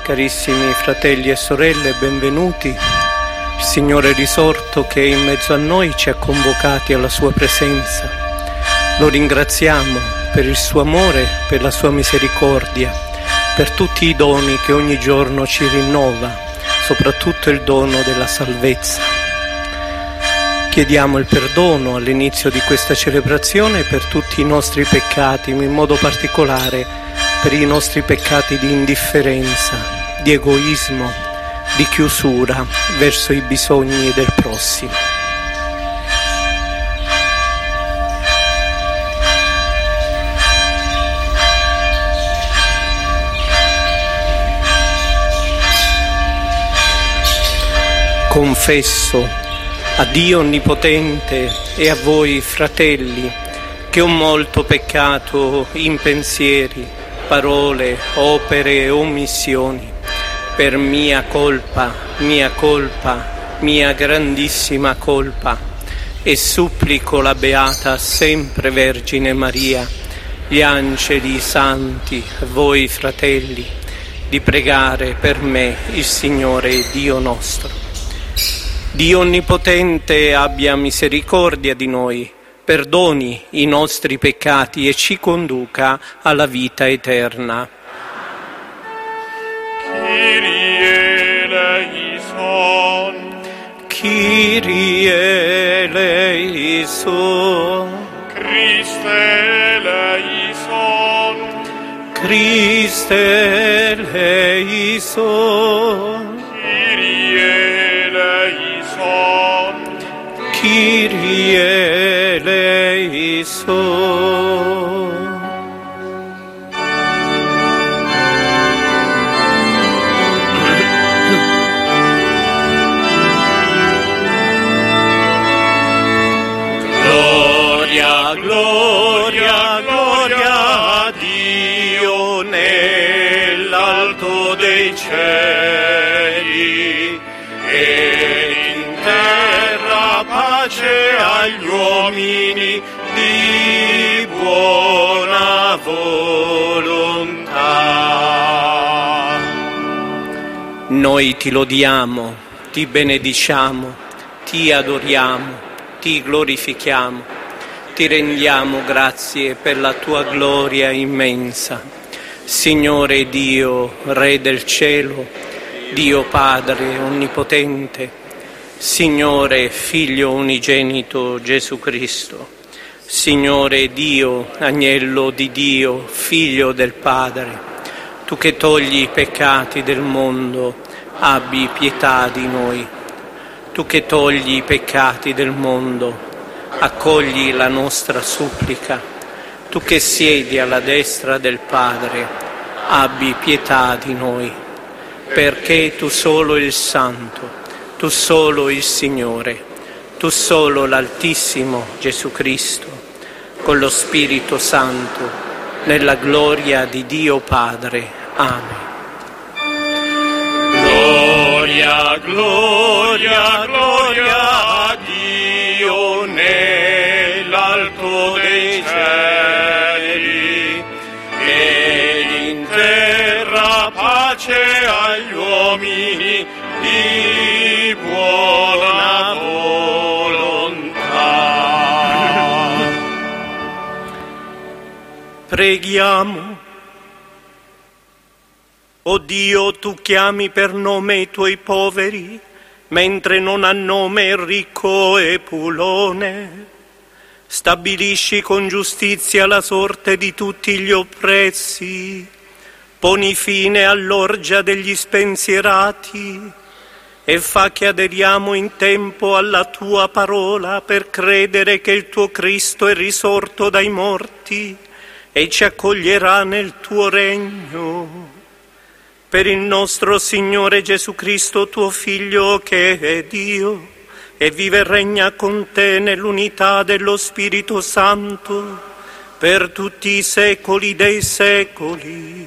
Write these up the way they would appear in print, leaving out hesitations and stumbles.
Carissimi fratelli e sorelle, benvenuti. Il Signore è risorto che in mezzo a noi ci ha convocati alla sua presenza. Lo ringraziamo per il suo amore, per la sua misericordia, per tutti i doni che ogni giorno ci rinnova, soprattutto il dono della salvezza. Chiediamo il perdono all'inizio di questa celebrazione per tutti i nostri peccati, in modo particolare per i nostri peccati di indifferenza, di egoismo, di chiusura verso i bisogni del prossimo. Confesso a Dio Onnipotente e a voi, fratelli, che ho molto peccato in pensieri, parole, opere e omissioni, per mia colpa, mia grandissima colpa, e supplico la Beata Sempre Vergine Maria, gli angeli, i santi, voi fratelli, di pregare per me il Signore Dio nostro. Dio Onnipotente abbia misericordia di noi, perdoni i nostri peccati e ci conduca alla vita eterna. Kyrie eleison. Kyrie eleison. Christe eleison. Christe eleison. Kyrie eleison. Kyrie eleison. Gloria, gloria, gloria a Dio nell'alto dei cieli e in terra pace agli uomini di buona volontà. Noi ti lodiamo, ti benediciamo, ti adoriamo, ti glorifichiamo, ti rendiamo grazie per la tua gloria immensa. Signore Dio, Re del cielo, Dio Padre Onnipotente, Signore Figlio unigenito Gesù Cristo, Signore Dio, Agnello di Dio, Figlio del Padre, tu che togli i peccati del mondo, abbi pietà di noi. Tu che togli i peccati del mondo, accogli la nostra supplica. Tu che siedi alla destra del Padre, abbi pietà di noi, perché tu solo il Santo, tu solo il Signore, tu solo l'Altissimo Gesù Cristo, con lo Spirito Santo, nella gloria di Dio Padre. Amen. Gloria, gloria, gloria a Dio nell'alto dei cieli ed in terra pace agli uomini di buona volontà. Preghiamo. O Dio, tu chiami per nome i tuoi poveri, mentre non ha nome il ricco e Epulone. Stabilisci con giustizia la sorte di tutti gli oppressi, poni fine all'orgia degli spensierati e fa che aderiamo in tempo alla tua parola per credere che il tuo Cristo è risorto dai morti e ci accoglierà nel tuo regno. Per il nostro Signore Gesù Cristo, tuo Figlio, che è Dio, e vive e regna con te nell'unità dello Spirito Santo, per tutti i secoli dei secoli.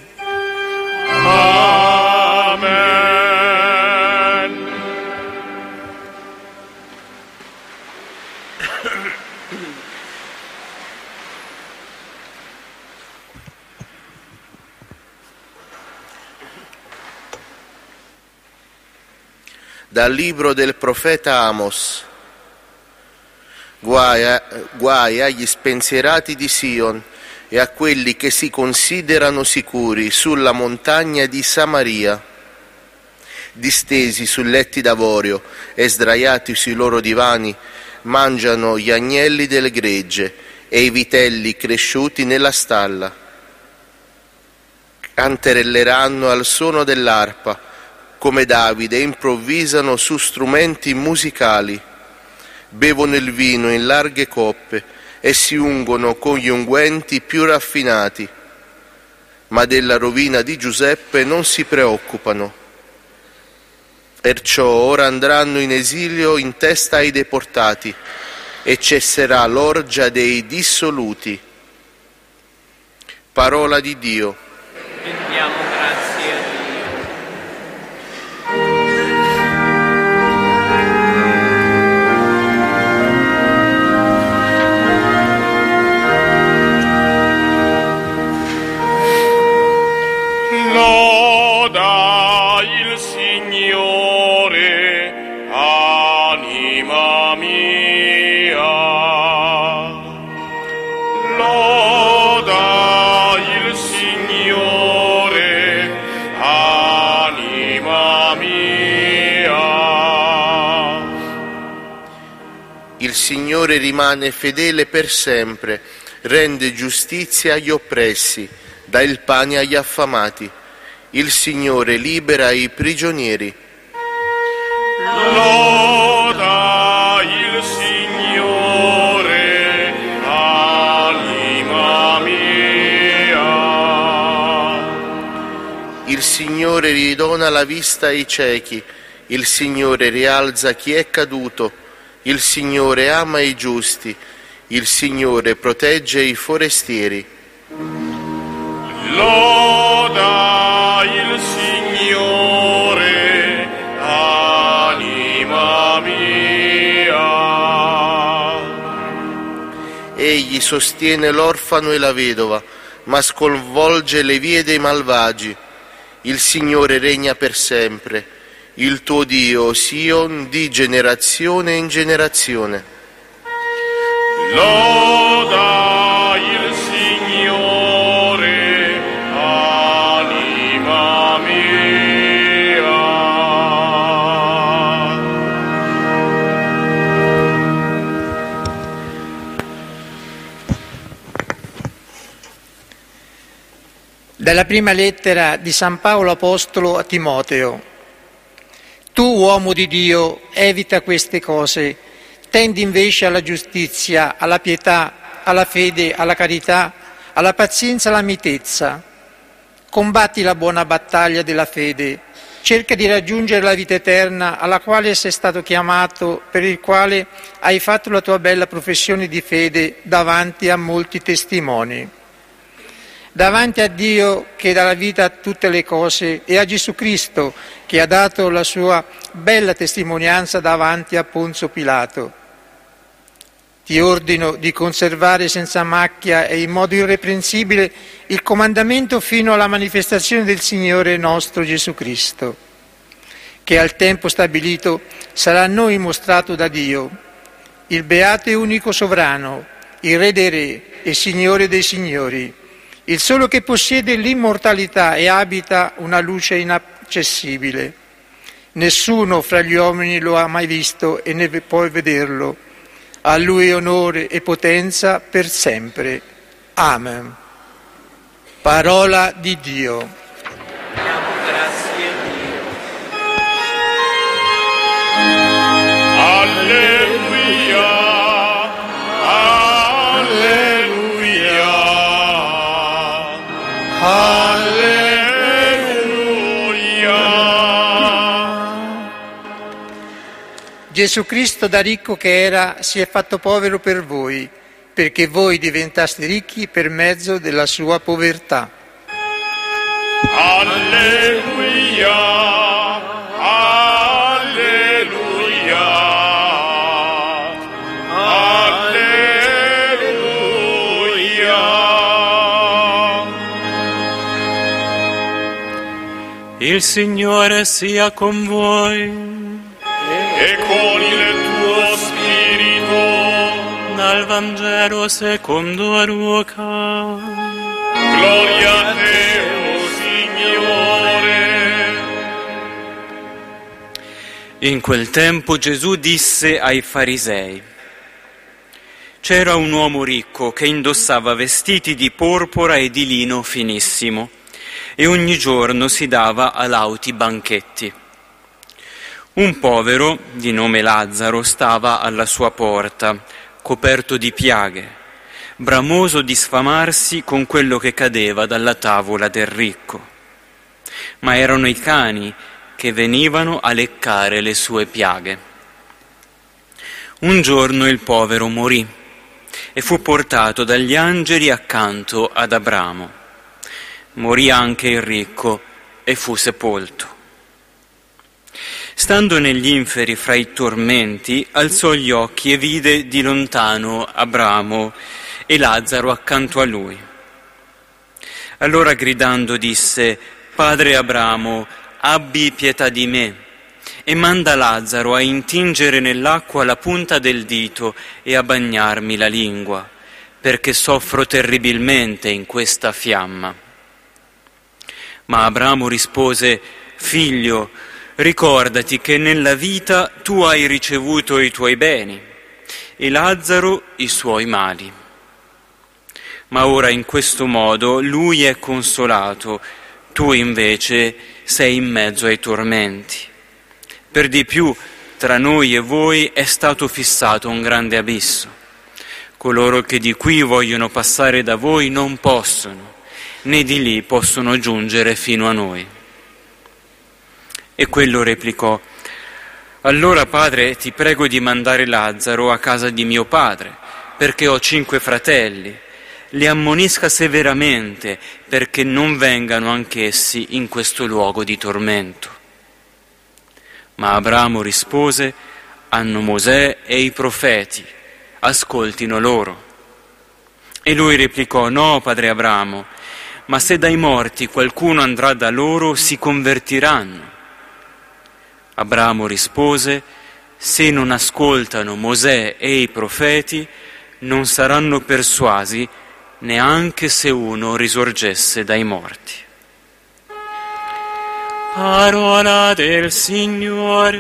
Amen. Dal libro del profeta Amos. Guai agli spensierati di Sion e a quelli che si considerano sicuri sulla montagna di Samaria, distesi su letti d'avorio e sdraiati sui loro divani, mangiano gli agnelli del gregge e i vitelli cresciuti nella stalla. Canterelleranno al suono dell'arpa, come Davide improvvisano su strumenti musicali, bevono il vino in larghe coppe e si ungono con gli unguenti più raffinati, ma della rovina di Giuseppe non si preoccupano. Perciò ora andranno in esilio in testa ai deportati e cesserà l'orgia dei dissoluti. Parola di Dio. Rendiamo grazie a Dio. Loda il Signore, anima mia. Loda il Signore, anima mia. Il Signore rimane fedele per sempre, rende giustizia agli oppressi, dà il pane agli affamati. Il Signore libera i prigionieri. Loda il Signore, anima mia. Il Signore ridona la vista ai ciechi, il Signore rialza chi è caduto, il Signore ama i giusti, il Signore protegge i forestieri. Loda il Signore, anima mia. Egli sostiene l'orfano e la vedova, ma sconvolge le vie dei malvagi. Il Signore regna per sempre, il tuo Dio, Sion, di generazione in generazione. Loda il Signore, anima mia. Dalla prima lettera di San Paolo Apostolo a Timoteo. Tu, uomo di Dio, evita queste cose, tendi invece alla giustizia, alla pietà, alla fede, alla carità, alla pazienza, alla mitezza. Combatti la buona battaglia della fede, cerca di raggiungere la vita eterna alla quale sei stato chiamato, per il quale hai fatto la tua bella professione di fede davanti a molti testimoni. Davanti a Dio che dà la vita a tutte le cose e a Gesù Cristo che ha dato la sua bella testimonianza davanti a Ponzio Pilato. Ti ordino di conservare senza macchia e in modo irreprensibile il comandamento fino alla manifestazione del Signore nostro Gesù Cristo, che al tempo stabilito sarà a noi mostrato da Dio, il beato e unico sovrano, il Re dei Re e Signore dei Signori, il solo che possiede l'immortalità e abita una luce inaccessibile. Nessuno fra gli uomini lo ha mai visto e ne può vederlo. A Lui onore e potenza per sempre. Amen. Parola di Dio. Diamo grazie a Dio. Alleluia, alleluia, alleluia. Gesù Cristo, da ricco che era, si è fatto povero per voi, perché voi diventaste ricchi per mezzo della sua povertà. Alleluia, alleluia, alleluia. Il Signore sia con voi. e con il tuo spirito. Dal Vangelo secondo Luca. Gloria a te, o Signore. In quel tempo Gesù disse ai farisei: c'era un uomo ricco che indossava vestiti di porpora e di lino finissimo e ogni giorno si dava a lauti banchetti. Un povero, di nome Lazzaro, stava alla sua porta, coperto di piaghe, bramoso di sfamarsi con quello che cadeva dalla tavola del ricco. Ma erano i cani che venivano a leccare le sue piaghe. Un giorno il povero morì e fu portato dagli angeli accanto ad Abramo. Morì anche il ricco e fu sepolto. Stando negli inferi fra i tormenti, alzò gli occhi e vide di lontano Abramo e Lazzaro accanto a lui. Allora gridando disse: Padre Abramo, abbi pietà di me e manda Lazzaro a intingere nell'acqua la punta del dito e a bagnarmi la lingua, perché soffro terribilmente in questa fiamma. Ma Abramo rispose: Figlio, ricordati che nella vita tu hai ricevuto i tuoi beni e Lazzaro i suoi mali. Ma ora in questo modo lui è consolato, tu invece sei in mezzo ai tormenti. Per di più, tra noi e voi è stato fissato un grande abisso. Coloro che di qui vogliono passare da voi non possono, né di lì possono giungere fino a noi. E quello replicò: Allora, padre, ti prego di mandare Lazzaro a casa di mio padre, perché ho 5 fratelli. Li ammonisca severamente, perché non vengano anch'essi in questo luogo di tormento. Ma Abramo rispose: Hanno Mosè e i profeti, ascoltino loro. E lui replicò: No, padre Abramo, ma se dai morti qualcuno andrà da loro, si convertiranno. Abramo rispose: Se non ascoltano Mosè e i profeti, non saranno persuasi neanche se uno risorgesse dai morti. Parola del Signore.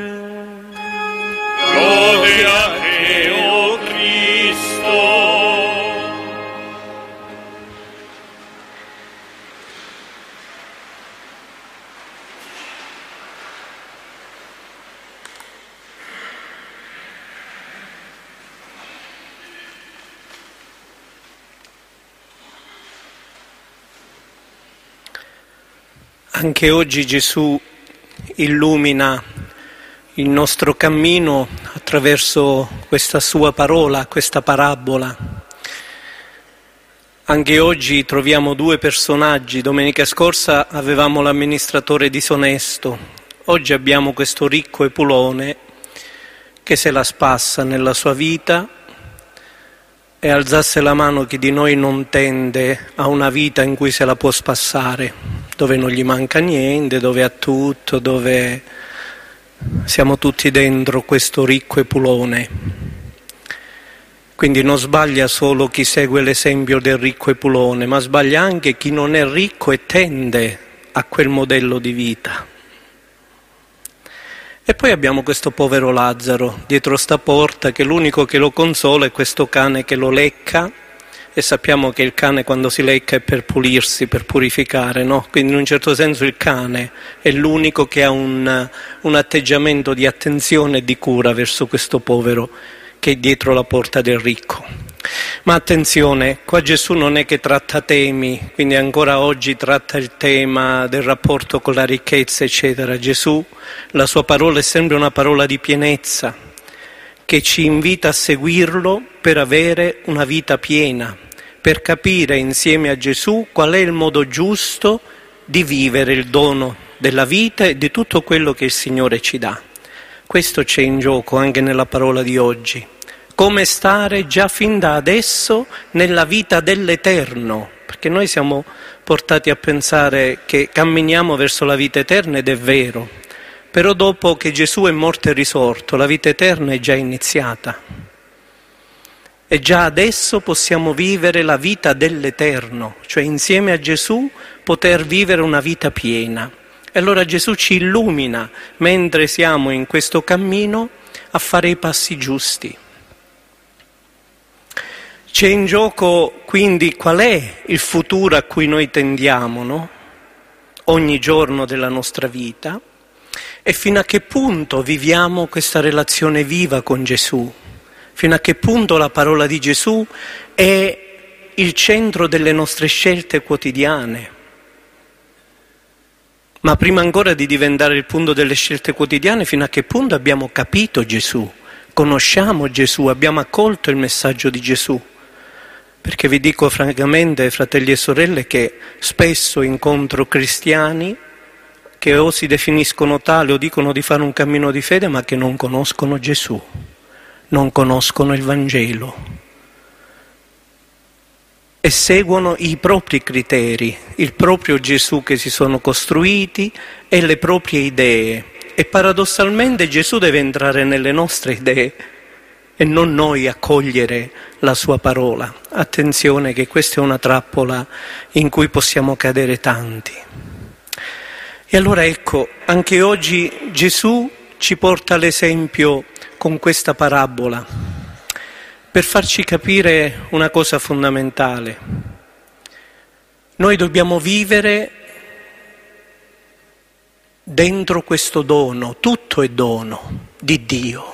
Lode a te, o Cristo. Anche oggi Gesù illumina il nostro cammino attraverso questa sua parola, questa parabola. Anche oggi troviamo 2 personaggi. Domenica scorsa avevamo l'amministratore disonesto, oggi abbiamo questo ricco epulone che se la spassa nella sua vita, e alzasse la mano chi di noi non tende a una vita in cui se la può spassare, dove non gli manca niente, dove ha tutto, dove siamo tutti dentro questo ricco epulone. Quindi non sbaglia solo chi segue l'esempio del ricco epulone, ma sbaglia anche chi non è ricco e tende a quel modello di vita. E poi abbiamo questo povero Lazzaro dietro sta porta, che l'unico che lo consola è questo cane che lo lecca, e sappiamo che il cane quando si lecca è per pulirsi, per purificare, no? Quindi in un certo senso il cane è l'unico che ha un atteggiamento di attenzione e di cura verso questo povero che è dietro la porta del ricco. Ma attenzione, qua Gesù non è che tratta temi, quindi ancora oggi tratta il tema del rapporto con la ricchezza, eccetera. Gesù, la sua parola è sempre una parola di pienezza, che ci invita a seguirlo per avere una vita piena, per capire insieme a Gesù qual è il modo giusto di vivere il dono della vita e di tutto quello che il Signore ci dà. Questo c'è in gioco anche nella parola di oggi. Come stare già fin da adesso nella vita dell'eterno, perché noi siamo portati a pensare che camminiamo verso la vita eterna, ed è vero, Però dopo che Gesù è morto e risorto, la vita eterna è già iniziata. E già adesso possiamo vivere la vita dell'eterno, cioè insieme a Gesù poter vivere una vita piena. E allora Gesù ci illumina mentre siamo in questo cammino a fare i passi giusti. C'è in gioco quindi qual è il futuro a cui noi tendiamo, no? Ogni giorno della nostra vita, e fino a che punto viviamo questa relazione viva con Gesù, fino a che punto la parola di Gesù è il centro delle nostre scelte quotidiane. Ma prima ancora di diventare il punto delle scelte quotidiane, fino a che punto abbiamo capito Gesù, conosciamo Gesù, abbiamo accolto il messaggio di Gesù. Perché vi dico francamente, fratelli e sorelle, che spesso incontro cristiani che o si definiscono tali o dicono di fare un cammino di fede, ma che non conoscono Gesù, non conoscono il Vangelo e seguono i propri criteri, il proprio Gesù che si sono costruiti e le proprie idee. E paradossalmente Gesù deve entrare nelle nostre idee e non noi accogliere la sua parola. Attenzione che questa è una trappola in cui possiamo cadere tanti. E allora ecco, anche oggi Gesù ci porta l'esempio con questa parabola per farci capire una cosa fondamentale. Noi dobbiamo vivere dentro questo dono, tutto è dono di Dio.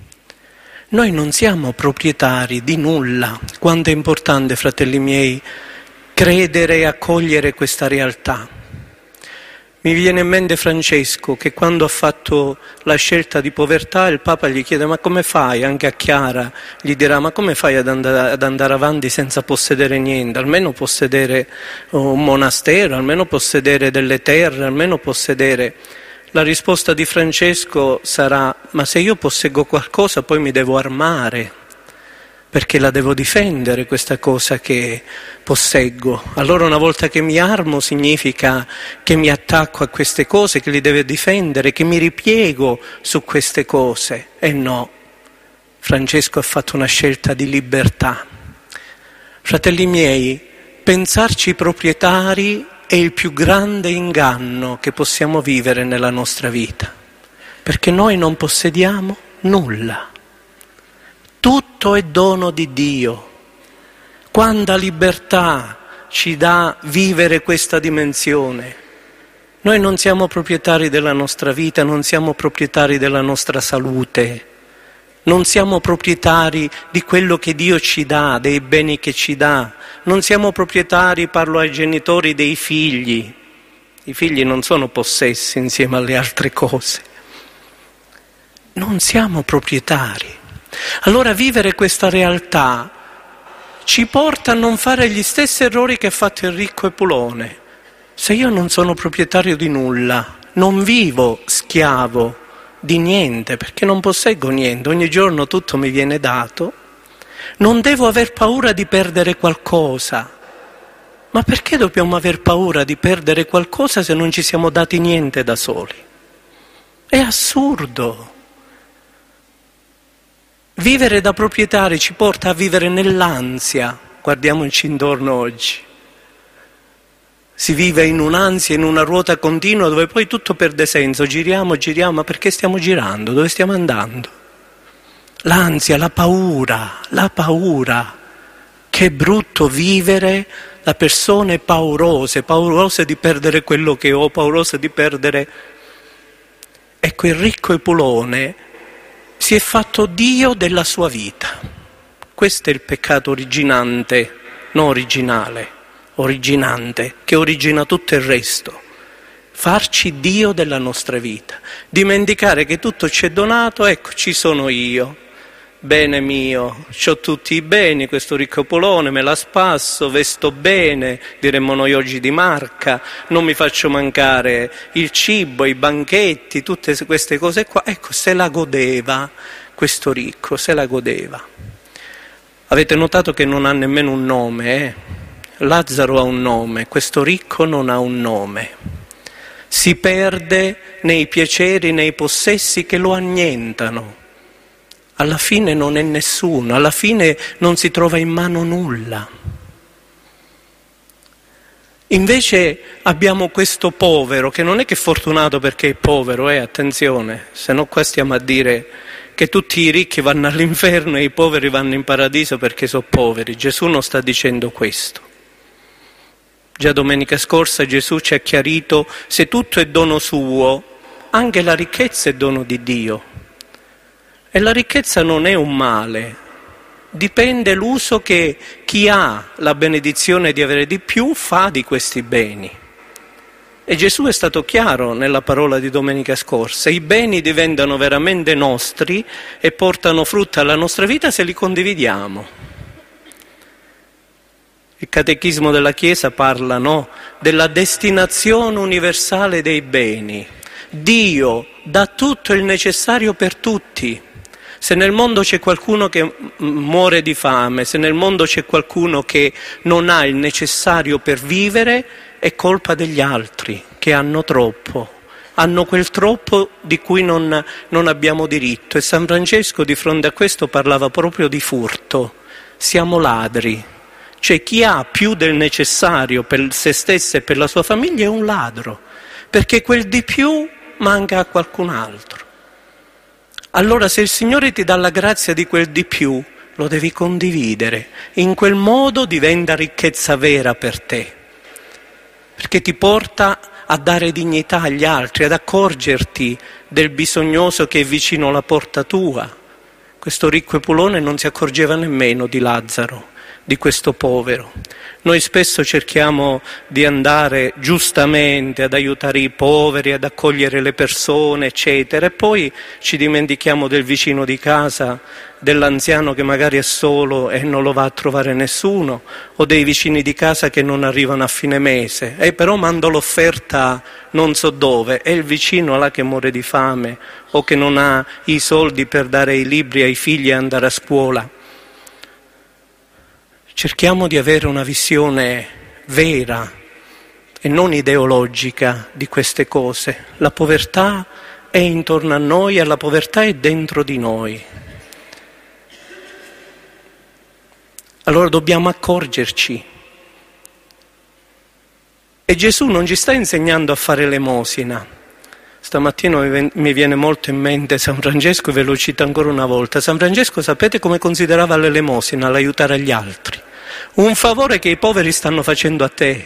Noi non siamo proprietari di nulla. Quanto è importante, fratelli miei, credere e accogliere questa realtà. Mi viene in mente Francesco che quando ha fatto la scelta di povertà il Papa gli chiede ma come fai, anche a Chiara gli dirà ma come fai ad andare avanti senza possedere niente, almeno possedere un monastero, almeno possedere delle terre, almeno possedere... La risposta di Francesco sarà ma se io posseggo qualcosa poi mi devo armare, perché la devo difendere questa cosa che posseggo. Allora una volta che mi armo significa che mi attacco a queste cose, che li devo difendere, che mi ripiego su queste cose. E no, Francesco ha fatto una scelta di libertà. Fratelli miei, pensarci proprietari è il più grande inganno che possiamo vivere nella nostra vita, perché noi non possediamo nulla. Tutto è dono di Dio. Quanta libertà ci dà vivere questa dimensione. Noi non siamo proprietari della nostra vita, non siamo proprietari della nostra salute, non siamo proprietari di quello che Dio ci dà, dei beni che ci dà, non siamo proprietari, parlo ai genitori, dei figli. I figli non sono possessi insieme alle altre cose. Non siamo proprietari. Allora vivere questa realtà ci porta a non fare gli stessi errori che ha fatto il ricco Epulone. Se io non sono proprietario di nulla, non vivo schiavo di niente, perché non posseggo niente, ogni giorno tutto mi viene dato, non devo aver paura di perdere qualcosa. Ma perché dobbiamo aver paura di perdere qualcosa se non ci siamo dati niente da soli? È assurdo. Vivere da proprietari ci porta a vivere nell'ansia. Guardiamoci intorno oggi. Si vive in un'ansia, in una ruota continua dove poi tutto perde senso. Giriamo, ma perché stiamo girando? Dove stiamo andando? L'ansia, la paura. Che è brutto vivere da persone paurose di perdere quello che ho, paurose di perdere. Ecco, il ricco Epulone si è fatto Dio della sua vita. Questo è il peccato originante, non originale, originante, che origina tutto il resto. Farci Dio della nostra vita, dimenticare che tutto ci è donato, ecco, ci sono io, bene mio, c'ho tutti i beni, questo ricco Epulone, me la spasso, vesto bene, diremmo noi oggi di marca, non mi faccio mancare il cibo, i banchetti, tutte queste cose qua. Ecco, se la godeva questo ricco, se la godeva. Avete notato che non ha nemmeno un nome, Lazzaro ha un nome, questo ricco non ha un nome. si perde nei piaceri, nei possessi che lo annientano. Alla fine non è nessuno, alla fine non si trova in mano nulla. Invece abbiamo questo povero, che non è che è fortunato perché è povero, attenzione, se no qua stiamo a dire che tutti i ricchi vanno all'inferno e i poveri vanno in paradiso perché sono poveri. Gesù non sta dicendo questo. Già domenica scorsa Gesù ci ha chiarito: se tutto è dono suo, anche la ricchezza è dono di Dio. E la ricchezza non è un male, dipende l'uso che chi ha la benedizione di avere di più fa di questi beni. E Gesù è stato chiaro nella parola di domenica scorsa: i beni diventano veramente nostri e portano frutto alla nostra vita se li condividiamo. Il catechismo della Chiesa parla, della destinazione universale dei beni. Dio dà tutto il necessario per tutti. Se nel mondo c'è qualcuno che muore di fame, se nel mondo c'è qualcuno che non ha il necessario per vivere, è colpa degli altri che hanno troppo. Hanno quel troppo di cui non abbiamo diritto. E San Francesco di fronte a questo parlava proprio di furto. Siamo ladri. Cioè chi ha più del necessario per se stesso e per la sua famiglia è un ladro, perché quel di più manca a qualcun altro. Allora se il Signore ti dà la grazia di quel di più, lo devi condividere. In quel modo diventa ricchezza vera per te, perché ti porta a dare dignità agli altri, ad accorgerti del bisognoso che è vicino alla porta tua. Questo ricco Epulone non si accorgeva nemmeno di Lazzaro, di questo povero. Noi spesso cerchiamo di andare giustamente ad aiutare i poveri, ad accogliere le persone, eccetera, e poi ci dimentichiamo del vicino di casa, dell'anziano che magari è solo e non lo va a trovare nessuno, o dei vicini di casa che non arrivano a fine mese. Però mando l'offerta non so dove, è il vicino là che muore di fame o che non ha i soldi per dare i libri ai figli e andare a scuola. Cerchiamo di avere una visione vera e non ideologica di queste cose. La povertà è intorno a noi e la povertà è dentro di noi. Allora dobbiamo accorgerci. E Gesù non ci sta insegnando a fare l'emosina. Stamattina mi viene molto in mente San Francesco, ve lo cito ancora una volta. San Francesco sapete come considerava l'elemosina, l'aiutare agli altri? Un favore che i poveri stanno facendo a te.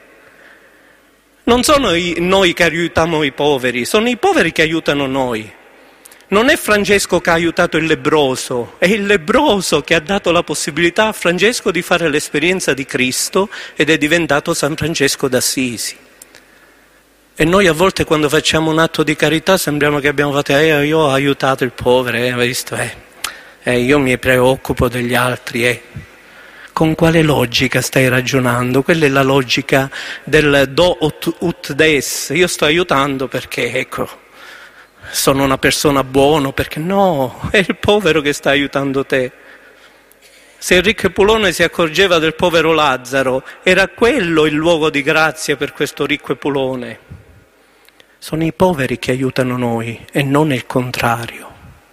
Non sono noi che aiutiamo i poveri, sono i poveri che aiutano noi. Non è Francesco che ha aiutato il lebbroso, è il lebbroso che ha dato la possibilità a Francesco di fare l'esperienza di Cristo ed è diventato San Francesco d'Assisi. E noi a volte quando facciamo un atto di carità sembriamo che abbiamo fatto io ho aiutato il povero, visto? Io mi preoccupo degli altri. Con quale logica stai ragionando? Quella è la logica del do ut des. Io sto aiutando perché, sono una persona buona, perché no, è il povero che sta aiutando te. Se il ricco Epulone si accorgeva del povero Lazzaro, era quello il luogo di grazia per questo ricco Epulone. Sono i poveri che aiutano noi e non il contrario.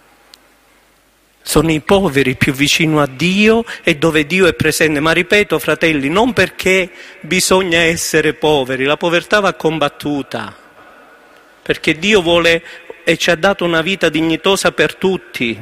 Sono i poveri più vicino a Dio e dove Dio è presente. Ma ripeto, fratelli, non perché bisogna essere poveri, la povertà va combattuta, perché Dio vuole e ci ha dato una vita dignitosa per tutti.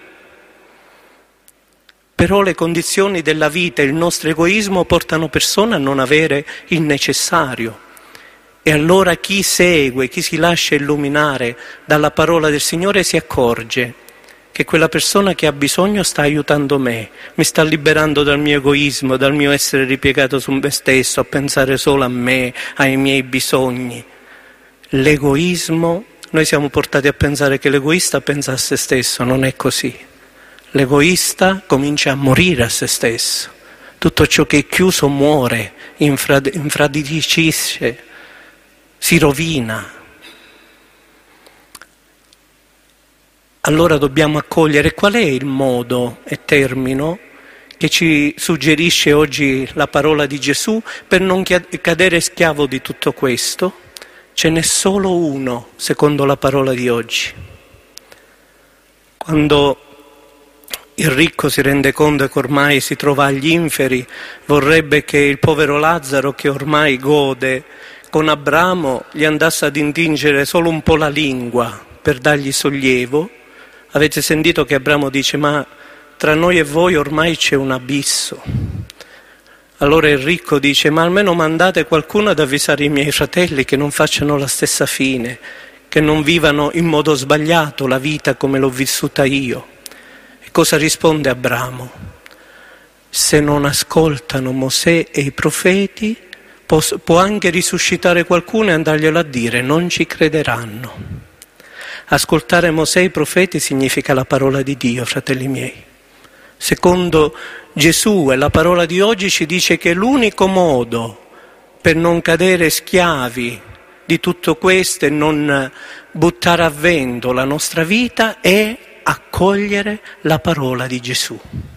Però le condizioni della vita e il nostro egoismo portano persone a non avere il necessario. E allora chi segue, chi si lascia illuminare dalla parola del Signore si accorge che quella persona che ha bisogno sta aiutando me, mi sta liberando dal mio egoismo, dal mio essere ripiegato su me stesso, a pensare solo a me, ai miei bisogni. L'egoismo, noi siamo portati a pensare che l'egoista pensa a se stesso, non è così. L'egoista comincia a morire a se stesso. Tutto ciò che è chiuso muore, infradicitisce, si rovina. Allora dobbiamo accogliere qual è il modo, e termino, che ci suggerisce oggi la parola di Gesù per non cadere schiavo di tutto questo. Ce n'è solo uno, secondo la parola di oggi. Quando il ricco si rende conto che ormai si trova agli inferi, vorrebbe che il povero Lazzaro, che ormai gode con Abramo, gli andasse ad intingere solo un po' la lingua per dargli sollievo. Avete sentito che Abramo dice: ma tra noi e voi ormai c'è un abisso. Allora il ricco dice: ma almeno mandate qualcuno ad avvisare i miei fratelli che non facciano la stessa fine, che non vivano in modo sbagliato la vita come l'ho vissuta io. E cosa risponde Abramo? Se non ascoltano Mosè e i profeti, può anche risuscitare qualcuno e andarglielo a dire, non ci crederanno. Ascoltare Mosè e i profeti significa la parola di Dio, fratelli miei. Secondo Gesù e la parola di oggi ci dice che l'unico modo per non cadere schiavi di tutto questo e non buttare a vento la nostra vita è accogliere la parola di Gesù.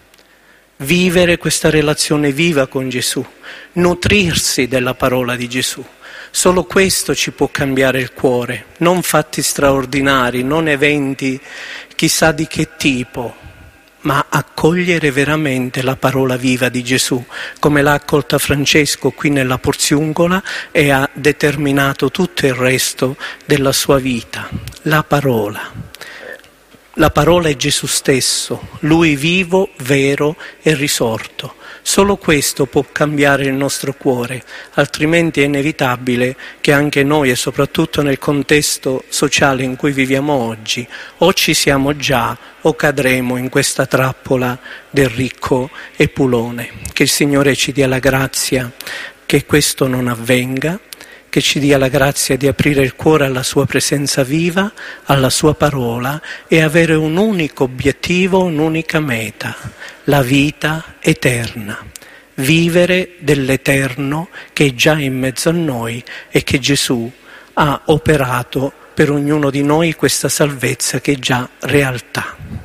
Vivere questa relazione viva con Gesù, nutrirsi della parola di Gesù. Solo questo ci può cambiare il cuore, non fatti straordinari, non eventi chissà di che tipo, ma accogliere veramente la parola viva di Gesù, come l'ha accolta Francesco qui nella Porziungola e ha determinato tutto il resto della sua vita. La parola. La parola è Gesù stesso, Lui vivo, vero e risorto. Solo questo può cambiare il nostro cuore, altrimenti è inevitabile che anche noi, e soprattutto nel contesto sociale in cui viviamo oggi, o ci siamo già o cadremo in questa trappola del ricco Epulone. Che il Signore ci dia la grazia che questo non avvenga, che ci dia la grazia di aprire il cuore alla sua presenza viva, alla sua parola e avere un unico obiettivo, un'unica meta, la vita eterna. Vivere dell'eterno che è già in mezzo a noi e che Gesù ha operato per ognuno di noi, questa salvezza che è già realtà.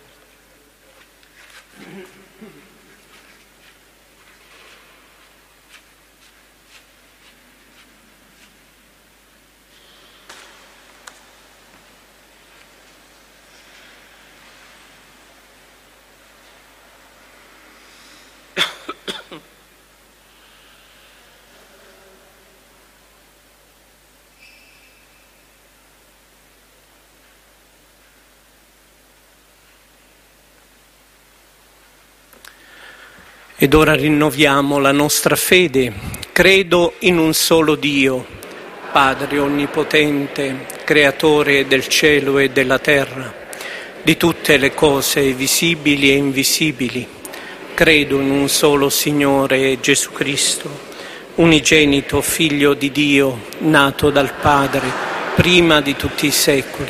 Ed ora rinnoviamo la nostra fede. Credo in un solo Dio, Padre onnipotente, creatore del cielo e della terra, di tutte le cose visibili e invisibili. Credo in un solo Signore Gesù Cristo, unigenito Figlio di Dio, nato dal Padre, prima di tutti i secoli.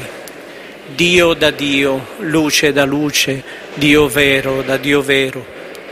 Dio da Dio, luce da luce, Dio vero da Dio vero,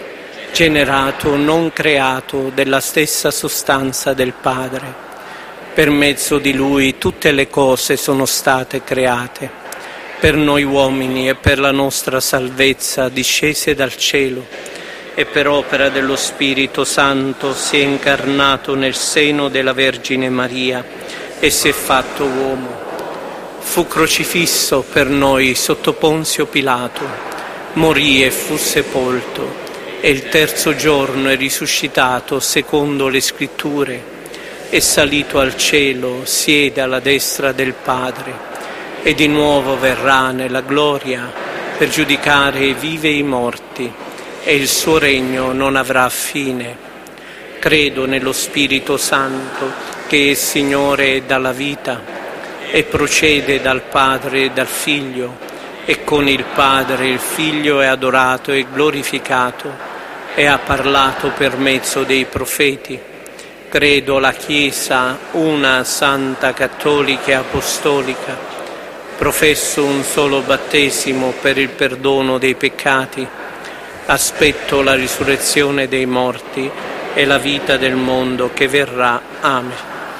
generato, non creato, della stessa sostanza del Padre. Per mezzo di Lui tutte le cose sono state create, per noi uomini e per la nostra salvezza discese dal cielo, e per opera dello Spirito Santo si è incarnato nel seno della Vergine Maria e si è fatto uomo. Fu crocifisso per noi sotto Ponzio Pilato, morì e fu sepolto, e il terzo giorno è risuscitato secondo le Scritture, è salito al cielo, siede alla destra del Padre, e di nuovo verrà nella gloria per giudicare i vivi e i morti, e il suo regno non avrà fine. Credo nello Spirito Santo, che è Signore dalla vita, e procede dal Padre e dal Figlio, e con il Padre il Figlio è adorato e glorificato, e ha parlato per mezzo dei profeti. Credo la Chiesa, una santa, cattolica e apostolica. Professo un solo battesimo per il perdono dei peccati. Aspetto la risurrezione dei morti e la vita del mondo che verrà. Amen.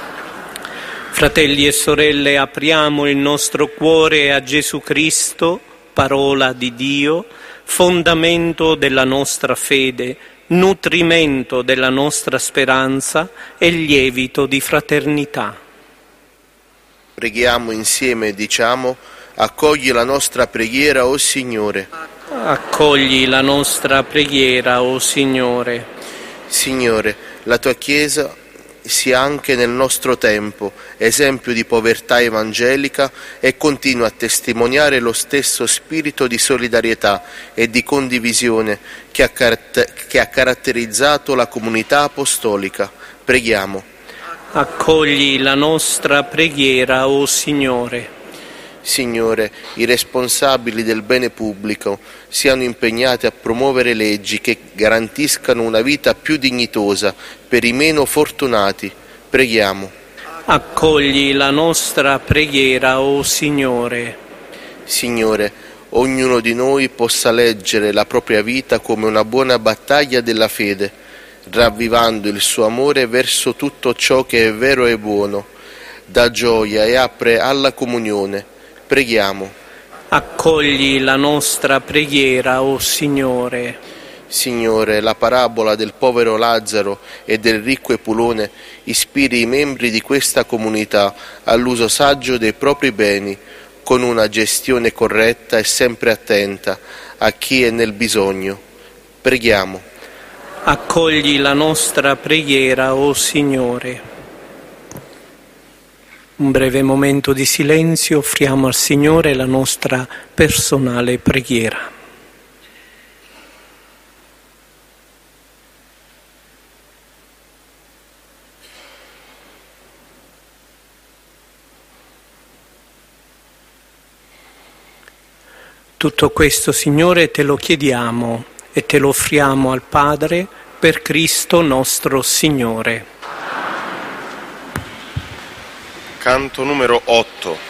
Fratelli e sorelle, apriamo il nostro cuore a Gesù Cristo, parola di Dio, fondamento della nostra fede, nutrimento della nostra speranza e lievito di fraternità. Preghiamo insieme e diciamo: accogli la nostra preghiera, o Signore. Accogli la nostra preghiera, o Signore. Signore, la tua Chiesa sia anche nel nostro tempo esempio di povertà evangelica e continua a testimoniare lo stesso spirito di solidarietà e di condivisione che ha caratterizzato la comunità apostolica. Preghiamo. Accogli la nostra preghiera, o Signore. Signore, i responsabili del bene pubblico siano impegnati a promuovere leggi che garantiscano una vita più dignitosa per i meno fortunati. Preghiamo. Accogli la nostra preghiera, o Signore. Signore, ognuno di noi possa leggere la propria vita come una buona battaglia della fede, ravvivando il suo amore verso tutto ciò che è vero e buono, dà gioia e apre alla comunione. Preghiamo. Accogli la nostra preghiera, o Signore. Signore, la parabola del povero Lazzaro e del ricco Epulone ispiri i membri di questa comunità all'uso saggio dei propri beni, con una gestione corretta e sempre attenta a chi è nel bisogno. Preghiamo. Accogli la nostra preghiera, o Signore. Un breve momento di silenzio, offriamo al Signore la nostra personale preghiera. Tutto questo, Signore, te lo chiediamo e te lo offriamo al Padre per Cristo nostro Signore. Canto numero 8.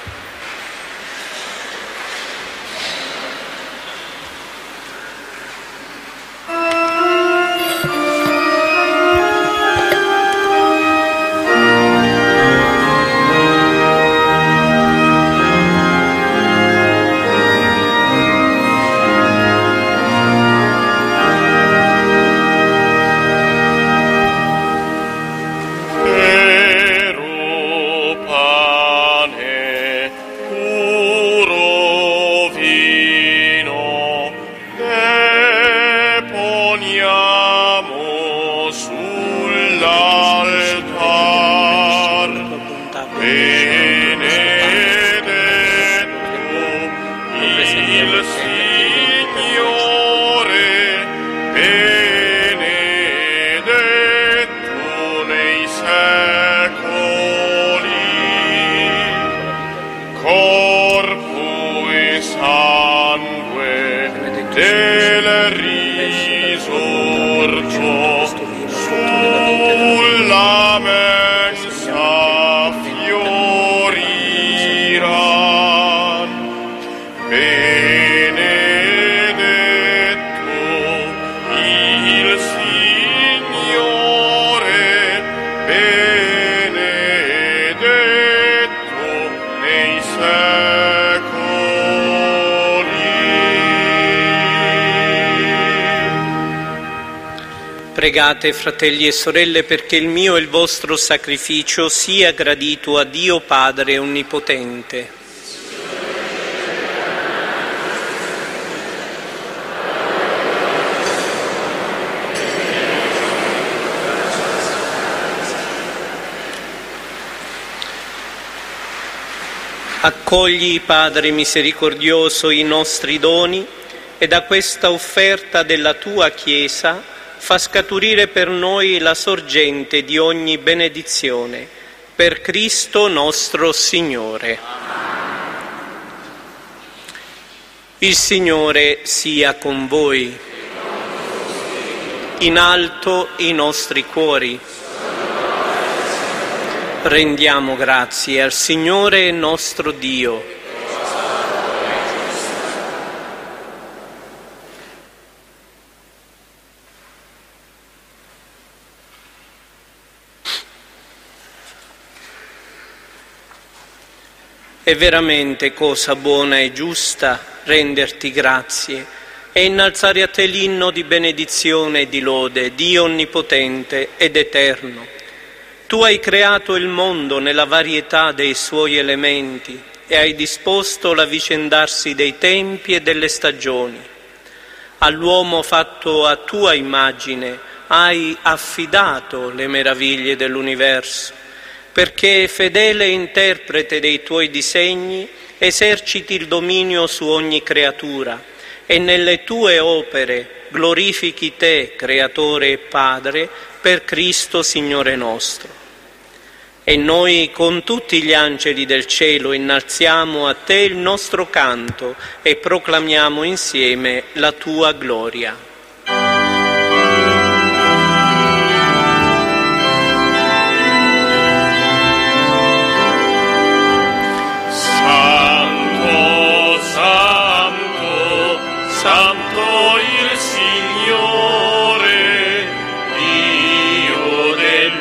Pregate, fratelli e sorelle, perché il mio e il vostro sacrificio sia gradito a Dio Padre Onnipotente. Accogli, Padre misericordioso, i nostri doni e da questa offerta della tua Chiesa fa scaturire per noi la sorgente di ogni benedizione, per Cristo nostro Signore. Il Signore sia con voi. In alto i nostri cuori. Rendiamo grazie al Signore nostro Dio. È veramente cosa buona e giusta renderti grazie e innalzare a te l'inno di benedizione e di lode, Dio onnipotente ed eterno. Tu hai creato il mondo nella varietà dei suoi elementi e hai disposto l'avvicendarsi dei tempi e delle stagioni. All'uomo fatto a tua immagine hai affidato le meraviglie dell'universo, perché fedele interprete dei tuoi disegni eserciti il dominio su ogni creatura e nelle tue opere glorifichi te, Creatore e Padre, per Cristo Signore nostro. E noi con tutti gli angeli del cielo innalziamo a te il nostro canto e proclamiamo insieme la tua gloria. Santo il Signore, Dio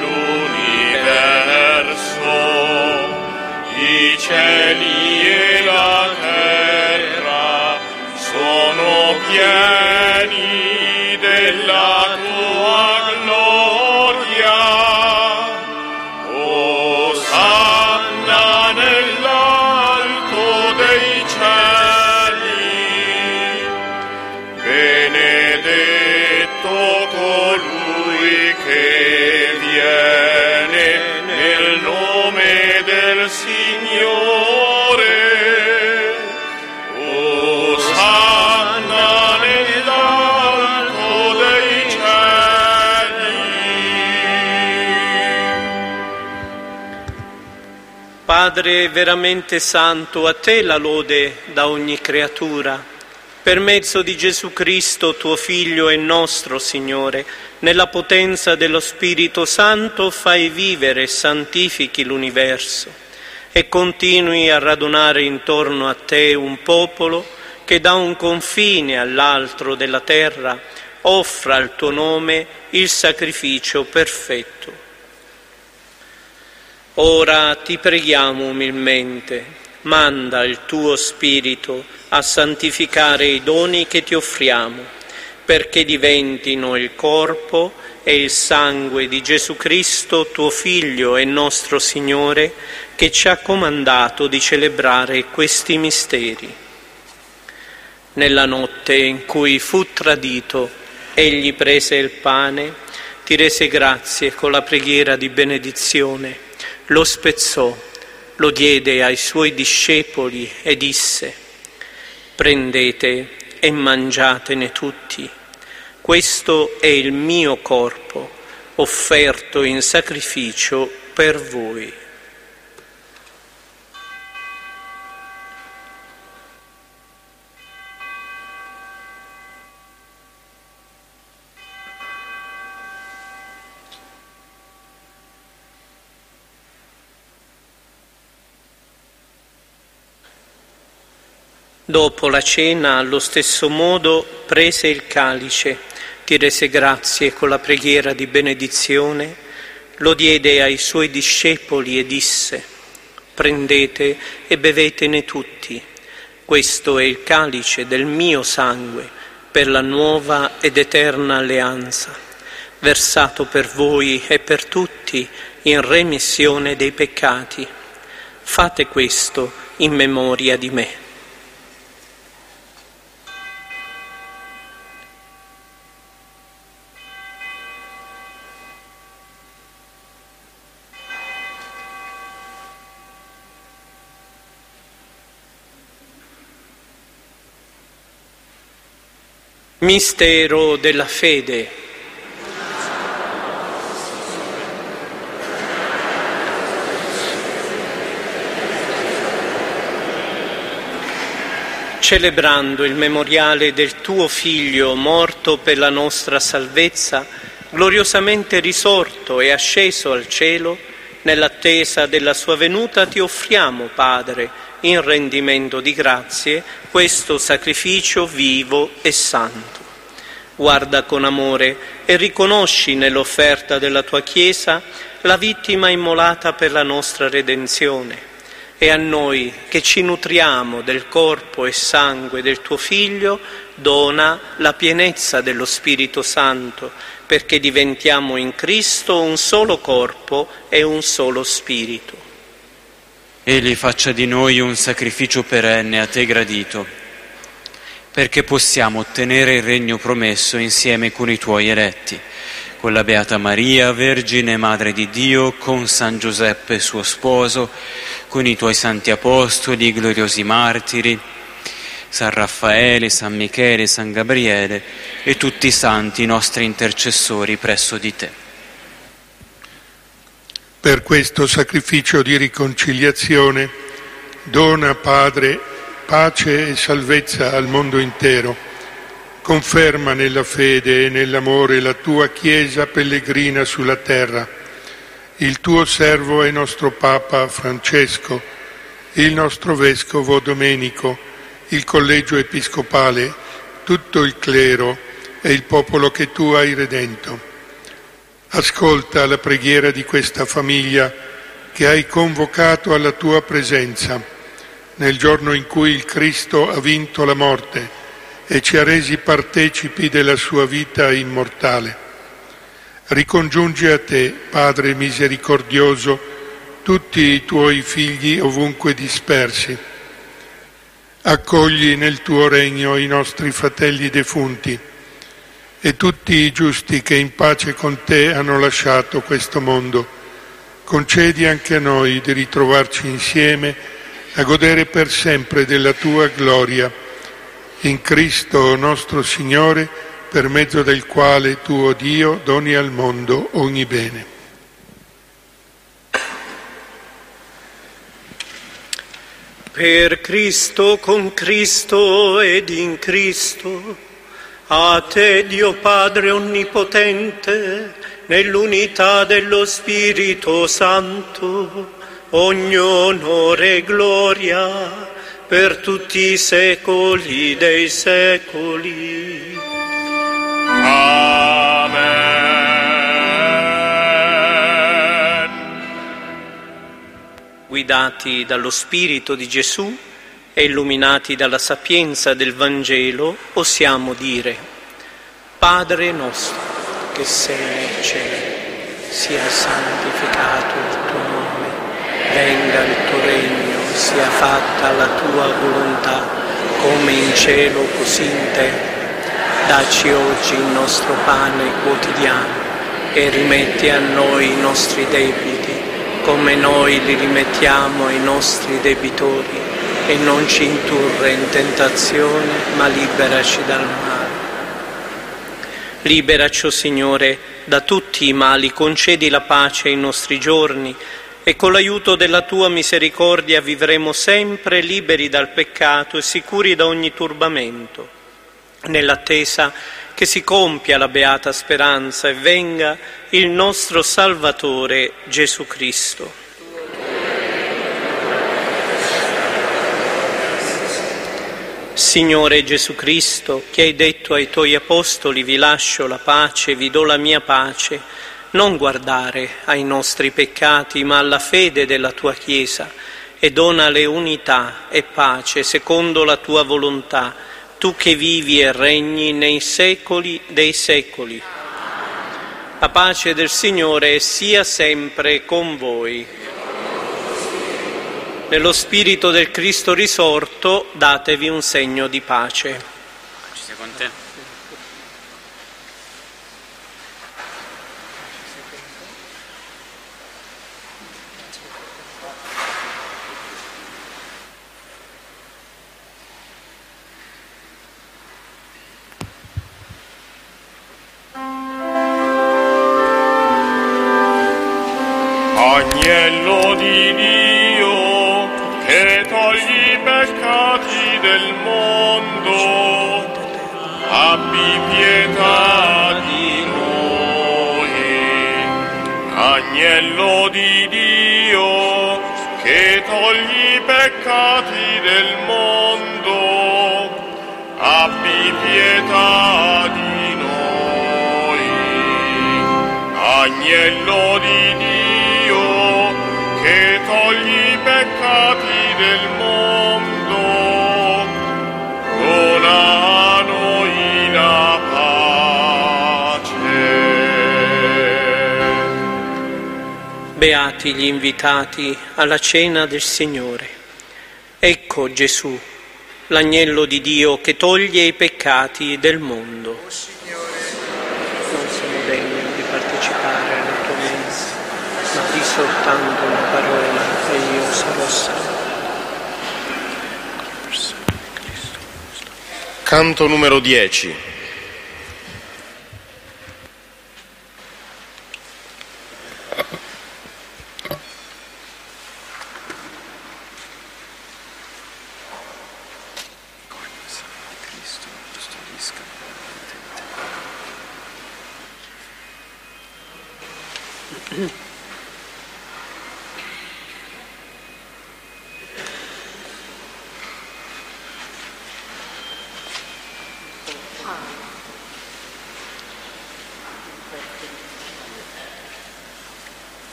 dell'universo, i cieli e la terra sono pieni della tua gloria. Osanna nell'alto dei cieli. Benedetto colui che viene nel nome del Signore. Osanna nell'alto dei cieli. Padre veramente santo, a te la lode da ogni creatura. Per mezzo di Gesù Cristo, tuo Figlio e nostro Signore, nella potenza dello Spirito Santo fai vivere e santifichi l'universo e continui a radunare intorno a te un popolo che da un confine all'altro della terra offra al tuo nome il sacrificio perfetto. Ora ti preghiamo umilmente, manda il tuo Spirito a santificare i doni che ti offriamo, perché diventino il corpo e il sangue di Gesù Cristo, tuo Figlio e nostro Signore, che ci ha comandato di celebrare questi misteri. Nella notte in cui fu tradito, egli prese il pane, ti rese grazie con la preghiera di benedizione, lo spezzò, lo diede ai suoi discepoli e disse: prendete e mangiatene tutti, questo è il mio corpo, offerto in sacrificio per voi. Dopo la cena, allo stesso modo, prese il calice, ti rese grazie con la preghiera di benedizione, lo diede ai suoi discepoli e disse: prendete e bevetene tutti, questo è il calice del mio sangue, per la nuova ed eterna alleanza, versato per voi e per tutti in remissione dei peccati. Fate questo in memoria di me. Mistero della fede. Celebrando il memoriale del tuo Figlio morto per la nostra salvezza, gloriosamente risorto e asceso al cielo, nell'attesa della sua venuta ti offriamo, Padre, in rendimento di grazie, questo sacrificio vivo e santo. Guarda con amore e riconosci nell'offerta della tua Chiesa la vittima immolata per la nostra redenzione, e a noi che ci nutriamo del corpo e sangue del tuo Figlio dona la pienezza dello Spirito Santo, perché diventiamo in Cristo un solo corpo e un solo spirito. Egli faccia di noi un sacrificio perenne a te gradito, perché possiamo ottenere il regno promesso insieme con i tuoi eletti, con la Beata Maria, Vergine Madre di Dio, con San Giuseppe suo sposo, con i tuoi santi apostoli, i gloriosi martiri, San Raffaele, San Michele, San Gabriele e tutti i santi nostri intercessori presso di te. Per questo sacrificio di riconciliazione dona, Padre, pace e salvezza al mondo intero. Conferma nella fede e nell'amore la tua Chiesa pellegrina sulla terra, il tuo servo e nostro Papa Francesco, il nostro Vescovo Domenico, il Collegio Episcopale, tutto il clero e il popolo che tu hai redento. Ascolta la preghiera di questa famiglia che hai convocato alla tua presenza nel giorno in cui il Cristo ha vinto la morte e ci ha resi partecipi della sua vita immortale. Ricongiungi a te, Padre misericordioso, tutti i tuoi figli ovunque dispersi. Accogli nel tuo regno i nostri fratelli defunti e tutti i giusti che in pace con te hanno lasciato questo mondo. Concedi anche a noi di ritrovarci insieme a godere per sempre della tua gloria. In Cristo nostro Signore, per mezzo del quale tu, o Dio, doni al mondo ogni bene. Per Cristo, con Cristo ed in Cristo, a te Dio Padre Onnipotente, nell'unità dello Spirito Santo, ogni onore e gloria per tutti i secoli dei secoli. Amen. Guidati dallo Spirito di Gesù e illuminati dalla sapienza del Vangelo, possiamo dire: Padre nostro, che sei nei cieli, sia santificato il tuo nome, venga il tuo regno, sia fatta la tua volontà, come in cielo così in terra. Dacci oggi il nostro pane quotidiano e rimetti a noi i nostri debiti, come noi li rimettiamo ai nostri debitori, e non ci indurre in tentazione, ma liberaci dal male. Liberaci, o Signore, da tutti i mali, concedi la pace ai nostri giorni, e con l'aiuto della tua misericordia vivremo sempre liberi dal peccato e sicuri da ogni turbamento, nell'attesa che si compia la beata speranza e venga il nostro Salvatore Gesù Cristo. Signore Gesù Cristo, che hai detto ai tuoi apostoli: vi lascio la pace, vi do la mia pace, non guardare ai nostri peccati, ma alla fede della tua Chiesa, e donale unità e pace secondo la tua volontà, tu che vivi e regni nei secoli dei secoli. La pace del Signore sia sempre con voi. Nello Spirito del Cristo risorto, datevi un segno di pace. Ci sia con te. Agnello di Dio, che togli i peccati del mondo, abbi pietà di noi. Agnello di Dio, che togli i peccati del mondo, abbi pietà di noi. Agnello di Dio, che togli i peccati del mondo, dona a noi la pace. Beati gli invitati alla cena del Signore. Ecco Gesù, l'agnello di Dio che toglie i peccati del mondo. O Signore, Non sono degno di partecipare alla tua mensa, ma di soltanto una parola e io sarò salvo. Canto numero 10.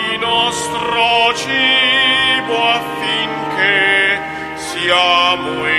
Cibo affinché siamo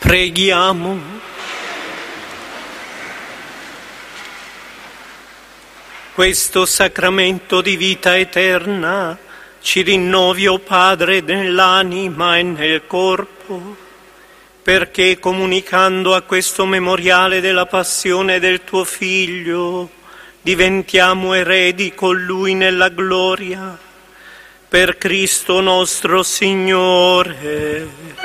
Preghiamo. Questo sacramento di vita eterna ci rinnovi, o Padre, nell'anima e nel corpo, perché comunicando a questo memoriale della passione del tuo Figlio, diventiamo eredi con Lui nella gloria. Per Cristo nostro Signore.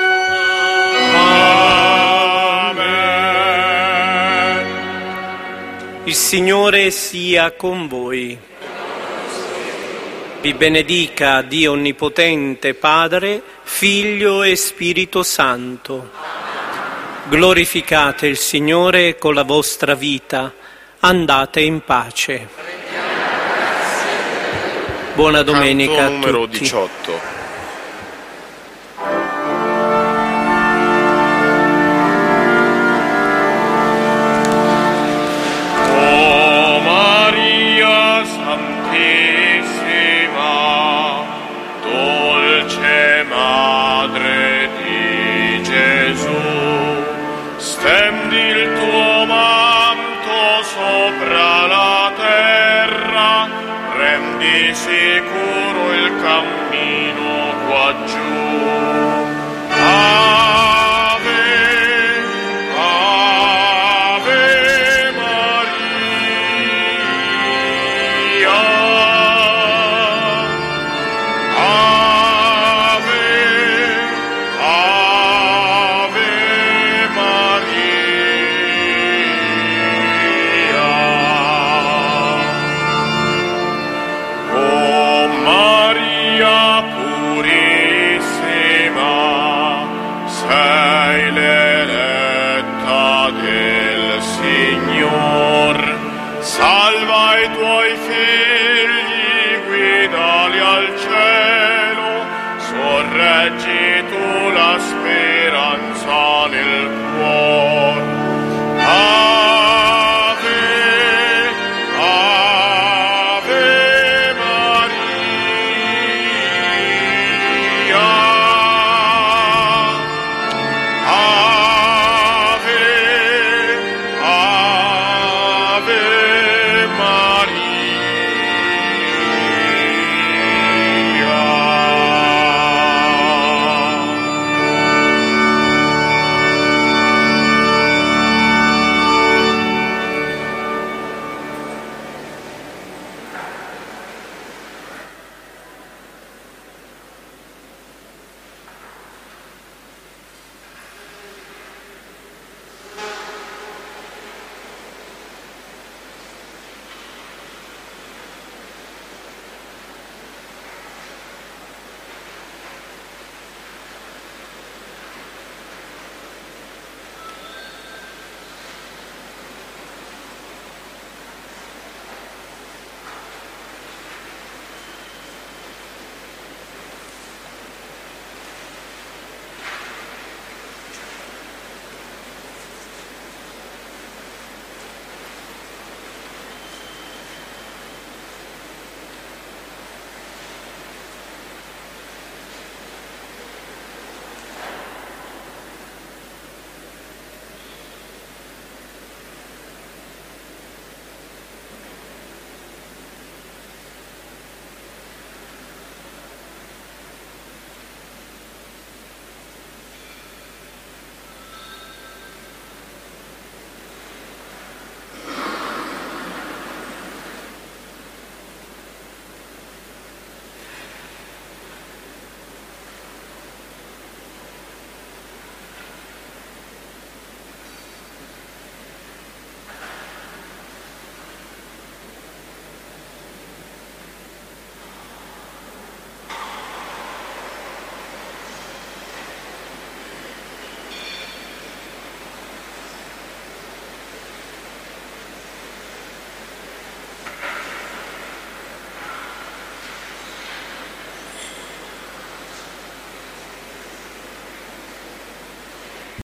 Amen. Il Signore sia con voi. Vi benedica Dio Onnipotente, Padre, Figlio e Spirito Santo. Glorificate il Signore con la vostra vita. Andate in pace. Buona domenica Canto a numero tutti. 18. O Maria Santissima, dolce Madre di Gesù, stendi il tuo manto sopra la terra, rendi sicuro il cammino qua giù. Ave, Ave Maria. Ave, Ave Maria. O Maria purissima, sei l'eletta del Signor, salva i tuoi figli, guidali al cielo, sorreggi tu la speranza